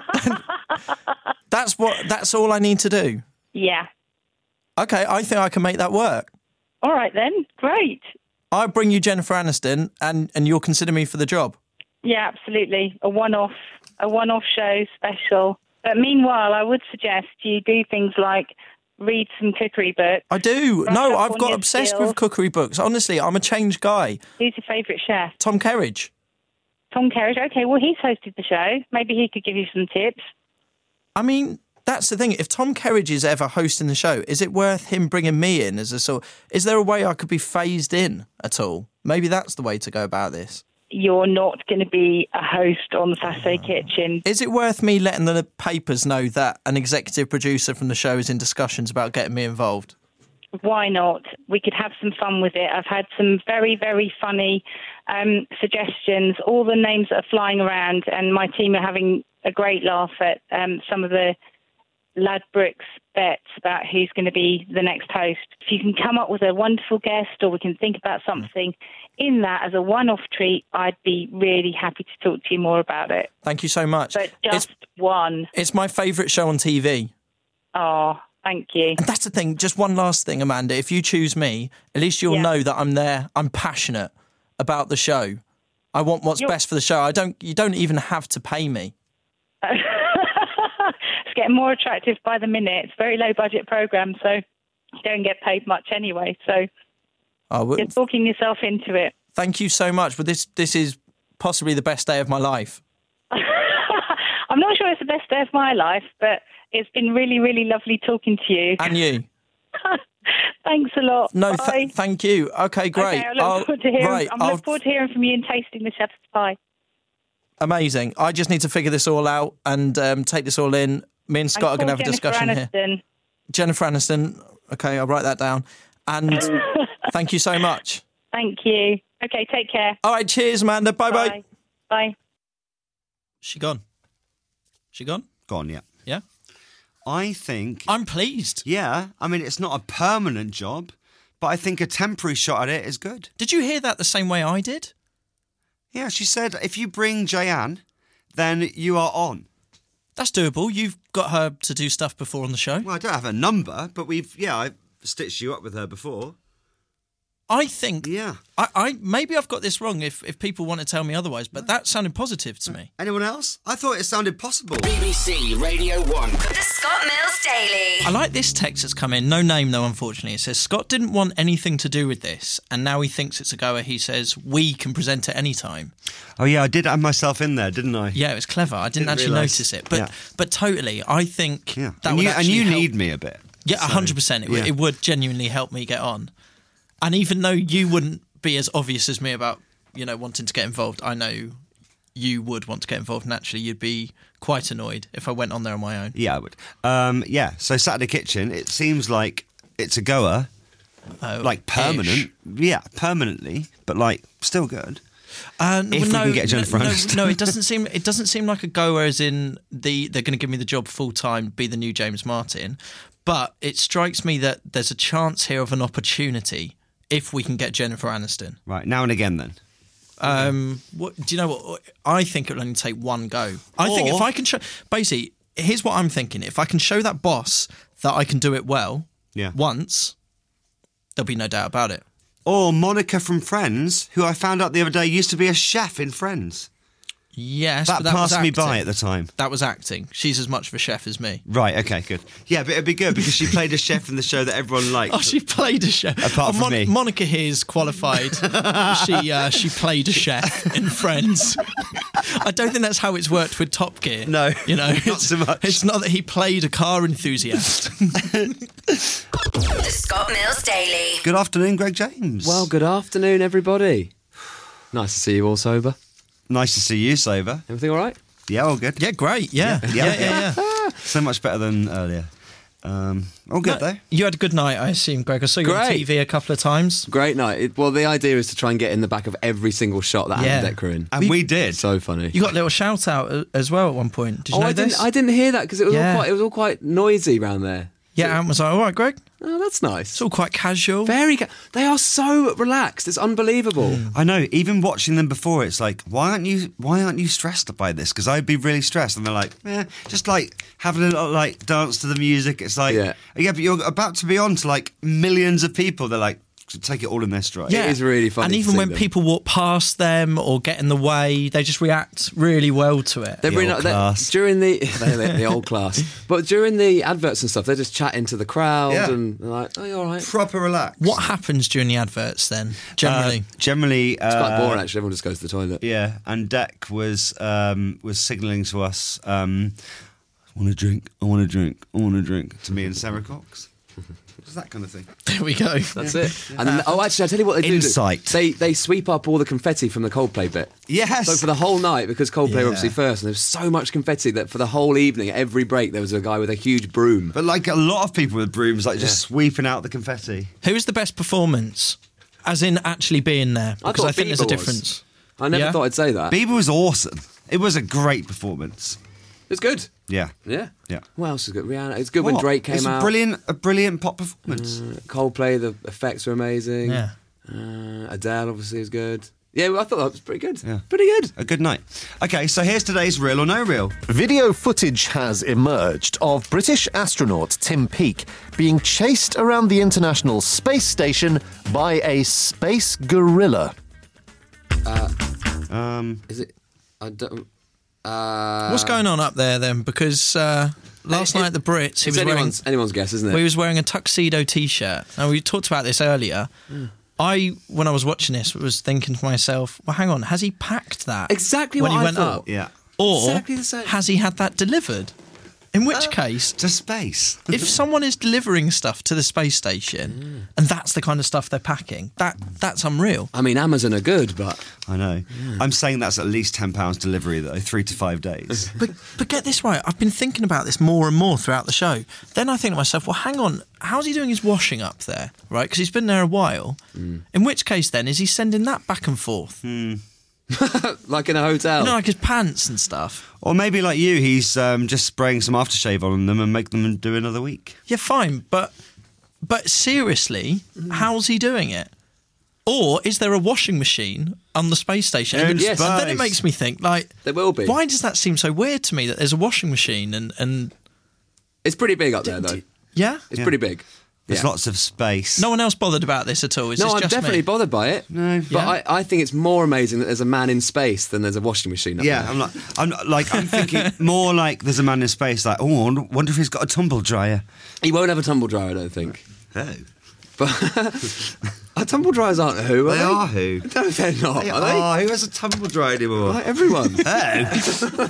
S4: That's what. That's all I need to do.
S8: Yeah.
S4: Okay, I think I can make that work.
S8: All right then. Great.
S4: I'll bring you Jennifer Aniston, and, and you'll consider me for the job.
S8: Yeah, absolutely. A one-off, a one-off show special. But meanwhile, I would suggest you do things like read some cookery books.
S4: I do.
S8: Brush
S4: No,
S8: up
S4: I've
S8: on
S4: got
S8: your
S4: obsessed
S8: skills.
S4: with cookery books. Honestly, I'm a changed guy.
S8: Who's your favourite chef?
S4: Tom Kerridge.
S8: Tom Kerridge. Okay, well, he's hosted the show. Maybe he could give you some tips.
S4: I mean, that's the thing. If Tom Kerridge is ever hosting the show, is it worth him bringing me in as a sort? Is there a way I could be phased in at all? Maybe that's the way to go about this.
S8: You're not going to be a host on Saturday Kitchen.
S4: Is it worth me letting the papers know that an executive producer from the show is in discussions about getting me involved?
S8: Why not? We could have some fun with it. I've had some very, very funny um, suggestions, all the names that are flying around, and my team are having a great laugh at um, some of the Ladbrokes bets about who's going to be the next host. If you can come up with a wonderful guest, or we can think about something in that as a one-off treat, I'd be really happy to talk to you more about it.
S4: Thank you so much.
S8: But just
S4: it's,
S8: one.
S4: it's my favourite show on T V.
S8: Oh, thank you.
S4: And that's the thing. Just one last thing, Amanda. If you choose me, at least you'll
S8: Yeah.
S4: know that I'm there. I'm passionate about the show. I want what's
S8: You're-
S4: best for the show. I don't. You don't even have to pay me.
S8: It's getting more attractive by the minute. It's a very low budget program, so you don't get paid much anyway. So
S4: Oh, well,
S8: you're talking yourself into it.
S4: thank you so much. But this this is possibly the best day of my life.
S8: I'm not sure it's the best day of my life, but it's been really, really lovely talking to you.
S4: And you.
S8: Thanks a lot.
S4: No,
S8: Bye.
S4: th- thank you. Okay, great.
S8: Okay, I look
S4: I'll-
S8: forward to hearing.
S4: right,
S8: I'm
S4: I'll-
S8: looking forward to hearing from you and tasting the shepherd's pie.
S4: Amazing. I just need to figure this all out and um, take this all in. Me and Scott are going to have a discussion here.
S8: Aniston.
S4: Jennifer Aniston. Okay, I'll write that down. And thank you so much.
S8: Thank you. Okay, take care.
S4: All right, cheers, Amanda. Bye-bye.
S8: Bye. Bye.
S4: She gone. She gone?
S3: Gone, yeah.
S4: Yeah?
S3: I think,
S4: I'm pleased.
S3: yeah, I mean, it's not a permanent job, but I think a temporary shot at it is good.
S4: Did you hear that the same way I did?
S3: Yeah, she said, if you bring Jayanne, then you are on.
S4: That's doable. You've got her to do stuff before on the show.
S3: Well, I don't have a number, but we've, yeah, I stitched you up with her before.
S4: I think.
S3: Yeah.
S4: I, I maybe I've got this wrong. If if people want to tell me otherwise, but that sounded positive to me.
S3: Anyone else? I thought it sounded possible.
S2: B B C Radio one.
S1: The Scott Mills Daily.
S4: I like this text that's come in. No name though, unfortunately. It says Scott didn't want anything to do with this, and now he thinks it's a goer. He says we can present at any time.
S3: Oh yeah, I did have myself in there, didn't I?
S4: Yeah, it was clever. I didn't,
S3: Didn't
S4: actually
S3: realise.
S4: notice it, but
S3: Yeah.
S4: but totally, I think
S3: Yeah.
S4: that
S3: and
S4: would
S3: you,
S4: actually
S3: and you
S4: help.
S3: need me a bit.
S4: Yeah, a hundred percent. It would
S3: yeah.
S4: it would genuinely help me get on. And even though you wouldn't be as obvious as me about, you know, wanting to get involved, I know you would want to get involved naturally. You'd be quite annoyed if I went on there on my own.
S3: Yeah, I would. Um, yeah, so Saturday Kitchen, it seems like it's a goer,
S4: Oh,
S3: like permanent.
S4: ish.
S3: Yeah, permanently, but like still good.
S4: Uh,
S3: If we
S4: no,
S3: can get Jennifer
S4: no, no,
S3: Aniston.
S4: no, it doesn't seem it doesn't seem like a goer as in the they're going to give me the job full time, be the new James Martin. But it strikes me that there's a chance here of an opportunity if we can get Jennifer Aniston.
S3: Right, now and again then.
S4: Um, what, do you know what? I think it'll only take one go. I think
S3: Or-
S4: if I can show, basically, here's what I'm thinking: if I can show that boss that I can do it well,
S3: Yeah.
S4: once, there'll be no doubt about it.
S3: Or Monica from Friends, who I found out the other day used to be a chef in Friends.
S4: Yes,
S3: That,
S4: but that was
S3: passed me
S4: acting.
S3: by at the time.
S4: That was acting. She's as much of a chef as me.
S3: Right, okay, good. Yeah, but it'd be good because she played a chef in the show that everyone liked.
S4: Oh, she played a chef.
S3: Apart
S4: oh,
S3: from me.
S4: Monica here's qualified. she uh, she played a chef in Friends. I don't think that's how it's worked with Top Gear.
S3: No,
S4: you know,
S3: not
S4: it's,
S3: so much.
S4: It's not that he played a car enthusiast.
S1: The Scott Mills Daily.
S3: Good afternoon, Greg James.
S9: Well, good afternoon, everybody. Nice to see you all sober.
S3: Nice to see you, Sober.
S9: Everything all right?
S3: Yeah, all good.
S4: Yeah, great. Yeah, yeah,
S3: Yeah,
S4: yeah, yeah.
S3: So much better than earlier. Um, all good,
S4: No,
S3: though.
S4: you had a good night, I assume, Greg. I saw you on
S9: Great.
S4: T V a couple of times.
S9: Great night. It, well, the idea is to try and get in the back of every single shot that
S4: Yeah.
S9: Anna Deck are in.
S3: And we did.
S9: So funny.
S4: You got a little shout out a- as well at one point. Did you
S9: oh,
S4: know
S9: I
S4: this?
S9: didn't. I didn't hear that because it was
S4: Yeah.
S9: all quite. It was all quite noisy around there.
S4: Yeah, Ant was like, all right, Greg.
S9: Oh, that's nice.
S4: It's all quite casual.
S9: Very. Ca- they are so relaxed. It's unbelievable.
S3: I know. Even watching them before, it's like, why aren't you? Why aren't you stressed by this? Because I'd be really stressed. And they're like, eh, just like having a little like dance to the music. It's like,
S9: Yeah.
S3: yeah, but you're about to be on to like millions of people. They're like, take it all in their stride.
S9: It is really funny
S4: And
S9: to
S4: even
S9: see
S4: when
S9: them.
S4: people walk past them or get in the way, they just react really well to it.
S9: They're
S3: The
S9: really
S3: old
S9: not- they're-
S3: class.
S9: during the they're the, the old class, but during the adverts and stuff, they're just chatting to the crowd
S3: Yeah.
S9: and they're like, "Oh, you're all right." It's
S3: Proper relaxed.
S4: What happens during the adverts then, generally?
S3: Uh, generally, uh,
S9: quite boring actually. Everyone just goes to the toilet.
S3: Yeah, and Deck was um, was signalling to us, um, I want to drink, I want to drink, I want to drink, to me and Sarah Cox. It's that kind of thing.
S4: There we go.
S9: That's it. And then, oh, actually, I tell you what they do.
S3: Insight.
S9: They they sweep up all the confetti from the Coldplay bit.
S3: Yes.
S9: So for the whole night, because Coldplay
S3: Yeah.
S9: were obviously first, and there was so much confetti that for the whole evening, at every break, there was a guy with a huge broom.
S3: But like a lot of people with brooms, like just sweeping out the confetti.
S4: Who was the best performance? As in actually being there?
S9: I
S4: Because I,
S9: thought
S4: think there's a
S9: Bieber was.
S4: difference.
S9: I never
S4: Yeah?
S9: thought I'd say that.
S3: Bieber was awesome. It was a great performance.
S9: It's good.
S3: Yeah.
S9: Yeah.
S3: Yeah.
S9: What else is good? Rihanna. It's good when
S3: What?
S9: Drake came
S3: it's
S9: out.
S3: a brilliant, a brilliant pop performance.
S9: Uh, Coldplay, the effects were amazing.
S4: Yeah.
S9: Uh, Adele obviously is good. Yeah, well, I thought that was pretty good.
S3: Yeah.
S9: Pretty good.
S3: A good night. Okay, so here's today's Real or No Real.
S10: Video footage has emerged of British astronaut Tim Peake being chased around the International Space Station by a space gorilla.
S3: Um,
S9: Is it? I don't. Uh,
S4: What's going on up there then? Because uh, last
S9: it-
S4: night at the Brits, he
S9: It's
S4: was wearing
S9: anyone's, anyone's guess, isn't it?
S4: well, he was wearing a tuxedo T-shirt. Now we talked about this earlier. I, when I was watching this, was thinking to myself, "Well, hang on, has he packed that
S9: Exactly
S4: when
S9: what
S4: he
S9: I
S4: went
S9: thought.
S4: up?
S3: yeah.
S4: Or
S9: Exactly the same.
S4: has he had that delivered? In which case,
S3: To space.
S4: if someone is delivering stuff to the space station and that's the kind of stuff they're packing, that that's unreal.
S9: I mean, Amazon are good, but
S3: I know. I'm saying that's at least ten pounds delivery, though, three to five days.
S4: But but get this right, I've been thinking about this more and more throughout the show. Then I think to myself, well, hang on, how's he doing his washing up there, right? Because he's been there a while. In which case, then, is he sending that back and forth?
S9: like in a hotel.
S4: You know, like his pants and stuff.
S3: Or maybe like you, he's um, just spraying some aftershave on them and make them do another week.
S4: Yeah, fine, but but seriously, how's he doing it? Or is there a washing machine on the space station?
S3: In
S4: And,
S9: Yes.
S4: and then it
S3: space.
S4: makes me think, like,
S9: There will be.
S4: why does that seem so weird to me that there's a washing machine and, and
S9: It's pretty big up there, though.
S4: yeah?
S9: It's
S3: Yeah.
S9: pretty big.
S3: There's
S9: Yeah.
S3: lots of space.
S4: No one else bothered about this at all. Is
S9: No,
S4: this
S9: I'm
S4: just
S9: definitely
S4: me?
S9: bothered by it.
S3: No.
S9: But
S4: Yeah.
S9: I, I think it's more amazing that there's a man in space than there's a washing machine up
S3: Yeah,
S9: there.
S3: I'm like, I'm not, like, I'm thinking more like there's a man in space. Like, oh, I wonder if he's got a tumble dryer.
S9: He won't have a tumble dryer, I don't think.
S3: Oh,
S9: But our tumble dryers aren't a Who, are
S3: they
S9: they?
S3: are who?
S9: No, they're not,
S3: They
S9: are they?
S3: are. Who has a tumble dryer anymore?
S9: Like everyone.
S3: Oh.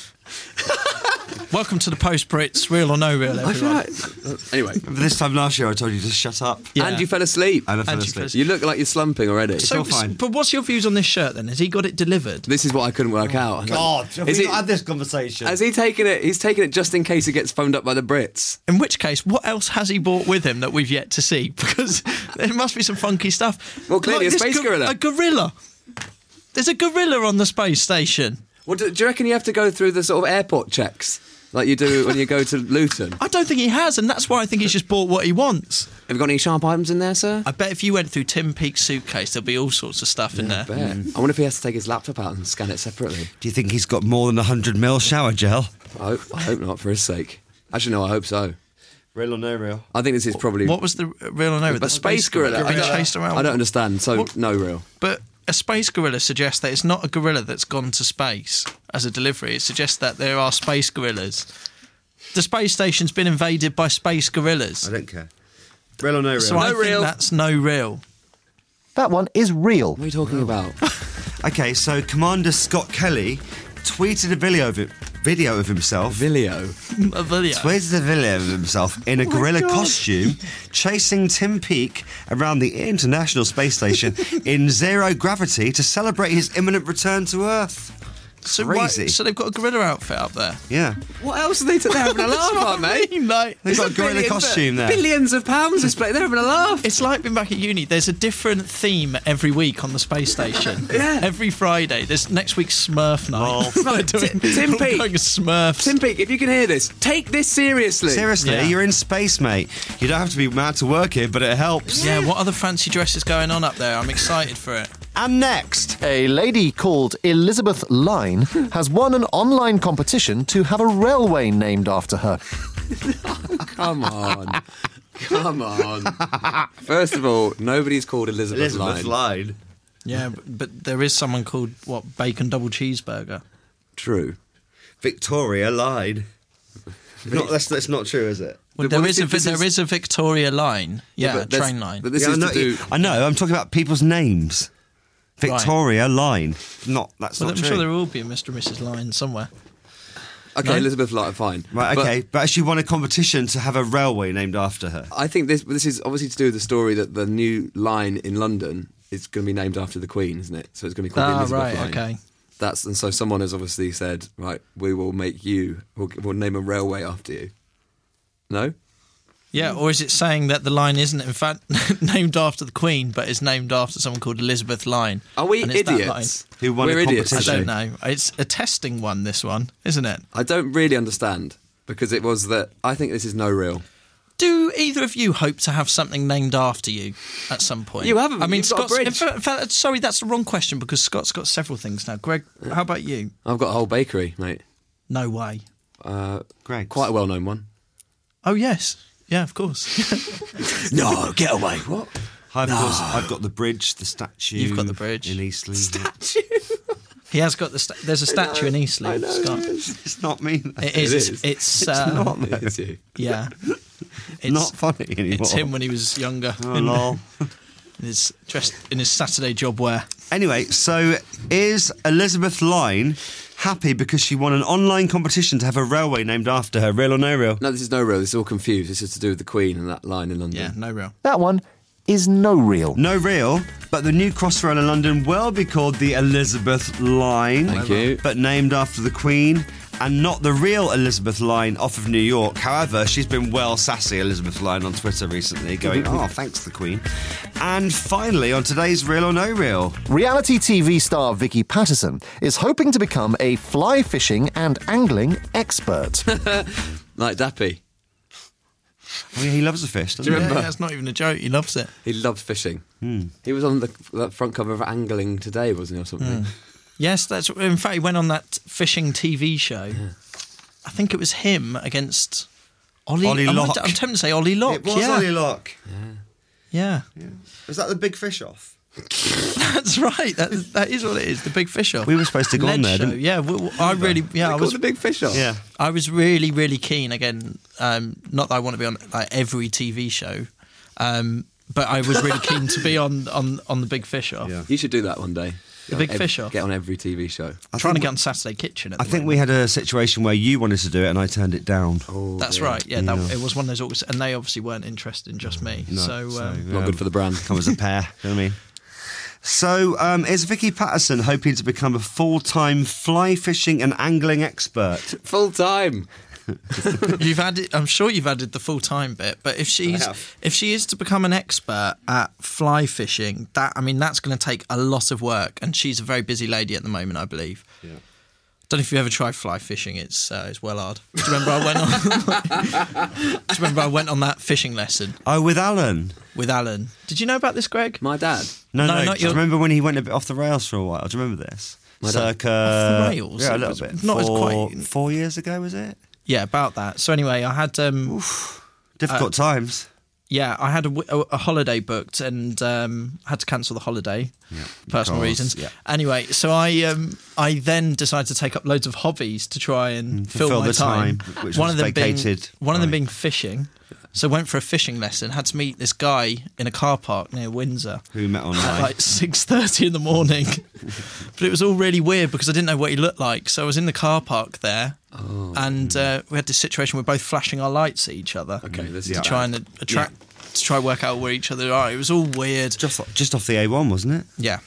S4: Welcome to the post Brits, real or no real,
S9: I feel
S4: everyone.
S9: like... Anyway.
S3: Remember this time last year I told you to shut up?
S4: Yeah.
S9: And you fell asleep.
S3: And I fell
S4: And you
S3: asleep.
S4: fell
S9: You look like you're slumping already.
S4: So,
S3: all fine.
S4: but what's your views on this shirt then? Has he got it delivered?
S9: This is what I couldn't work out. I was like,
S3: God, have
S9: is
S3: we
S9: it-
S3: not had this conversation?
S9: Has he taken it? He's taken it just in case it gets phoned up by the Brits.
S4: In which case, what else has he brought with him that we've yet to see? Because there must be some funky stuff.
S9: Well, clearly a
S4: this
S9: space gorilla.
S4: A gorilla. There's a gorilla on the space station.
S9: Well, do, do you reckon you have to go through the sort of airport checks like you do when you go to Luton?
S4: I don't think he has, and that's why I think he's just bought what he wants.
S9: Have you got any sharp items in there, sir?
S4: I bet if you went through Tim Peake's suitcase, there'll be all sorts of stuff in
S9: I
S4: there.
S9: bet. I wonder if he has to take his laptop out and scan it separately.
S3: Do you think he's got more than one hundred mil shower gel?
S9: I hope, I hope not, for his sake. Actually, no, I hope so.
S3: Real or no real?
S9: I think this is probably...
S4: What was the real or no?
S9: But space gorilla. I
S4: Being
S9: don't,
S4: chased around.
S9: I don't understand, so
S4: What-
S9: no real.
S4: But a space gorilla suggests that it's not a gorilla that's gone to space as a delivery. It suggests that there are space gorillas. The space station's been invaded by space gorillas.
S3: I don't care. Real or no real?
S4: So I
S9: No
S4: think
S9: real.
S4: that's no real.
S10: That one is real.
S9: What are you talking about?
S3: Okay, so Commander Scott Kelly tweeted a video of it, video of himself.
S9: Video.
S4: A video.
S3: Tweeted a video of himself in a gorilla
S4: God.
S3: costume, chasing Tim Peake around the International Space Station in zero gravity to celebrate his imminent return to Earth.
S4: So, why-
S3: Crazy.
S4: so they've got a gorilla outfit up there.
S3: Yeah.
S9: What else are they they're having a laugh, aren't they?
S4: Like,
S3: They've got a
S9: It's
S3: gorilla
S9: billion-
S3: costume there.
S9: Billions of pounds displayed. They're having a laugh.
S4: it's like being back at uni. There's a different theme every week on the space station.
S9: Yeah.
S4: Every Friday. There's next week's Smurf night.
S3: Oh.
S4: They're doing-
S9: Ti- Tim
S4: all
S9: Peake.
S4: going Smurfs.
S9: Tim Peake, if you can hear this, take this seriously.
S3: Seriously,
S4: Yeah.
S3: you're in space, mate. You don't have to be mad to work here, but it helps.
S4: Yeah, what other fancy dresses going on up there? I'm excited for it.
S3: And next,
S10: A lady called Elizabeth Line has won an online competition to have a railway named after her.
S9: Come on. Come on. First of all, nobody's called Elizabeth,
S3: Elizabeth
S9: Line.
S3: Line.
S4: Yeah, but, but there is someone called, what, Bacon Double Cheeseburger.
S9: True.
S3: Victoria Line. Not, that's, that's not true, is it?
S4: Well,
S9: But
S4: there
S9: what
S4: is
S9: is
S4: a
S9: it- this
S4: there
S9: is-
S4: is a Victoria line, yeah,
S9: but
S4: a
S9: that's-
S4: train line.
S9: But this
S3: Yeah, I,
S9: is
S3: know,
S9: to do...
S3: I know, I'm talking about people's names. Victoria Line. Not, that's
S4: Well,
S3: not
S4: I'm
S3: true.
S4: sure there will be a Mister and Missus Line somewhere.
S9: Okay,
S4: No?
S9: Elizabeth Line, fine.
S3: Right,
S9: But
S3: okay, but, she won a competition to have a railway named after her.
S9: I think this this is obviously to do with the story that the new line in London is going to be named after the Queen, isn't it? So it's going to be called the
S4: Ah,
S9: Elizabeth
S4: right,
S9: Line.
S4: okay.
S9: That's and so someone has obviously said, right, we will make you, we'll, we'll name a railway after you. No?
S4: Yeah, or is it saying that the line isn't in fact named after the Queen, but is named after someone called Elizabeth Line?
S9: Are we
S4: And it's that
S9: idiots?
S3: Who won
S9: We're
S3: a
S9: idiots.
S4: I
S3: competition?
S4: don't know. It's a testing one, this one, isn't it?
S9: I don't really understand because it was that I think this is no real.
S4: Do either of you hope to have something named after you at some point?
S9: You haven't.
S4: I mean,
S9: You've got a
S4: Scott's. In
S9: bridge.
S4: fact, in fact, sorry, that's the wrong question because Scott's got several things now. Greg, how about you?
S9: I've got a whole bakery, mate.
S4: No way.
S9: Uh,
S3: Greg's.
S9: quite a well-known one.
S4: Oh yes, yeah, of course.
S9: No, get away. What?
S3: I've, got, I've got the bridge, the statue.
S4: You've got the bridge.
S3: in Eastleigh.
S9: Statue.
S4: He has got the. Sta- there's a statue in Eastleigh,
S9: I know.
S4: Scott.
S3: It's not me.
S4: It is.
S9: It
S4: It's.
S9: is.
S4: It's, uh,
S3: not, mate.
S9: It's you.
S4: yeah. It's
S3: Not funny anymore.
S4: It's him when he was younger.
S3: Oh,
S4: in,
S3: lol.
S4: in his dressed in his Saturday job wear.
S3: Anyway, so is Elizabeth Line happy because she won an online competition to have a railway named after her? Real or no real?
S9: No, this is no real. This is all confused. This is to do with the Queen and that line in London.
S4: Yeah, no real.
S10: That one is no real.
S3: No real, but the new Crossrail in London will be called the Elizabeth Line.
S9: Thank you.
S3: But named after the Queen and not the real Elizabeth Line off of New York. However, she's been well sassy, Elizabeth Line, on Twitter recently, going, oh, thanks, the Queen. And finally, on today's Real or No Real.
S10: Reality T V star Vicky Pattison is hoping to become a fly fishing and angling expert.
S9: Like Dappy.
S3: Oh, yeah, he loves a fish, doesn't
S9: Do you
S3: he?
S9: remember?
S4: Yeah, that's not even a joke. He loves it.
S9: He loves fishing. He was on the that front cover of Angling Today, wasn't he, or something?
S4: Yes, that's. In fact, he went on that fishing T V show. I think it was him against Ollie,
S3: Ollie
S4: I'm,
S3: Locke.
S4: I'm tempted to say Ollie Locke.
S3: It was
S4: yeah.
S3: Ollie Locke.
S4: Yeah.
S3: Was that the Big Fish Off?
S4: That's right. That, that is what it is. The Big Fish Off.
S3: We were supposed to go on
S4: Led
S3: there,
S4: show.
S3: didn't we?
S4: Yeah, we, we- I really, yeah, I was
S9: the Big Fish Off.
S3: Yeah.
S4: I was really, really keen. Again, um, not that I want to be on like every T V show, um, but I was really keen to be on, on, on the Big Fish Off.
S3: Yeah.
S9: You should do that one day.
S4: The
S9: Get
S4: Big
S9: on ev-
S4: Fish Off.
S9: Get on every T V show.
S3: I
S4: Trying
S3: think
S4: to get on Saturday Kitchen. At
S3: I
S4: the
S3: think
S4: moment.
S3: we had a situation where you wanted to do it and I turned it down.
S9: Oh,
S4: That's
S9: dear.
S4: right. Yeah, that,
S3: Yeah.
S4: it was one of those, August, and they obviously weren't interested in just me.
S3: No,
S4: so,
S3: so,
S4: um,
S9: Not good for the brand.
S3: Come as a pair, you know what I mean? So, um, is Vicky Patterson hoping to become a full-time fly fishing and angling expert?
S9: Full time.
S4: you've added. I'm sure you've added the full time bit, but if she's
S3: have.
S4: if she is to become an expert at fly fishing, that I mean that's going to take a lot of work, and she's a very busy lady at the moment, I believe.
S3: Yeah.
S4: Don't know if you ever tried fly fishing. It's uh, it's well hard. Do you remember I went on? Do you remember I went on that fishing lesson
S3: Oh, with Alan?
S4: with Alan? Did you know about this, Greg?
S9: My dad.
S3: No,
S4: No,
S3: no.
S4: not
S3: do you
S4: your-
S3: remember when he went a bit off the rails for a while? Do you remember this?
S9: My dad.
S3: Circa
S4: Off the rails?
S3: Yeah, a
S4: It
S3: little
S4: was
S3: bit.
S4: not as
S3: four,
S4: quite-
S3: four years ago, was it?
S4: Yeah, about that. So anyway, I had um,
S3: Difficult
S4: Uh,
S3: times.
S4: yeah, I had a, w- a- a holiday booked and um, had to cancel the holiday, personal
S3: course,
S4: reasons.
S3: yeah.
S4: Anyway, so I um, I then decided to take up loads of hobbies to try and fill,
S3: Mm, fill
S4: my
S3: the time, which was
S4: being
S3: vacated
S4: one of them
S3: by-
S4: being fishing. So went for a fishing lesson. Had to meet this guy in a car park near Windsor
S3: Who met
S4: at
S3: online.
S4: like six thirty in the morning. But it was all really weird because I didn't know what he looked like. So I was in the car park there,
S3: Oh.
S4: and uh, we had this situation where we're both flashing our lights at each other.
S9: Okay, this
S4: to
S9: is
S4: try
S9: bad.
S4: and attract, to try and work out where each other are. It was all weird.
S3: Just, just off the A one, wasn't it?
S4: Yeah.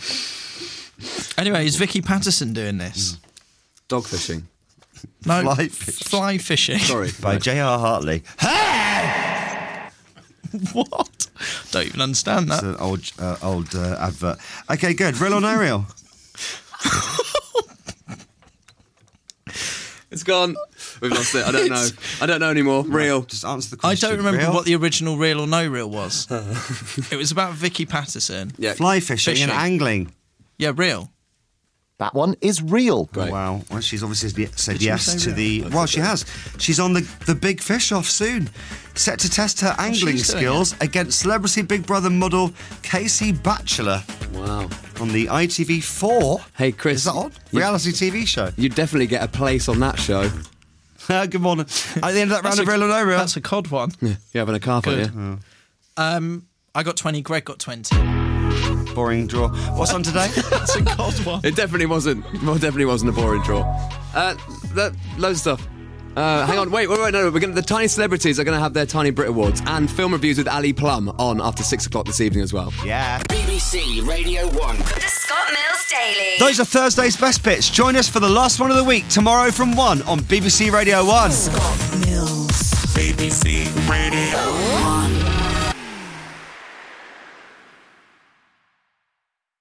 S4: Anyway, is Vicky Patterson doing this?
S9: Dog fishing.
S4: No,
S3: Fly fishing.
S4: fly fishing.
S9: Sorry.
S3: By J R Hartley.
S4: What? Don't even understand
S3: It's
S4: that.
S3: an old, uh, old uh, advert. Okay, good. Real or no real?
S9: It's gone. We've lost it. I don't know. I don't know anymore. Real.
S3: Just answer the
S4: I
S3: question.
S4: don't remember
S3: Real?
S4: what the original Real or No Real was. It was about Vicky Patterson.
S9: Yeah.
S3: Fly fishing,
S4: Fishing.
S3: and angling.
S4: Yeah, real.
S10: That one is real.
S9: Great.
S3: Oh, wow. Well, she's obviously said
S4: Did she
S3: yes
S4: say
S3: to
S4: real?
S3: the. Well, she has. She's on the the Big Fish Off soon. Set to test her angling
S4: she's doing
S3: skills against celebrity Big Brother model Casey Batchelor
S9: Wow.
S3: on the I T V four.
S9: Hey, Chris.
S3: Is that odd?
S9: you-
S3: Reality T V show.
S9: You'd definitely get a place on that show.
S3: Good morning. At the end of that round
S4: That's
S3: of
S4: a-
S3: Real or No Real.
S4: That's a cod one.
S9: Yeah. You're having a carp,
S4: Good.
S9: aren't you?
S4: Um, I got twenty, Greg got twenty.
S3: Boring draw. What's on today?
S4: That's a cod one.
S9: It definitely wasn't. Well, definitely wasn't a boring draw. Uh, that, loads of stuff. Uh, hang on, wait, wait, wait, no, no. We're gonna, the tiny celebrities are going to have their Tiny Brit Awards and film reviews with Ali Plum on after six o'clock this evening as well.
S3: Yeah.
S2: B B C Radio one.
S1: The Scott Mills Daily.
S3: Those are Thursday's best bits. Join us for the last one of the week tomorrow from one on B B C Radio one.
S7: B B C Radio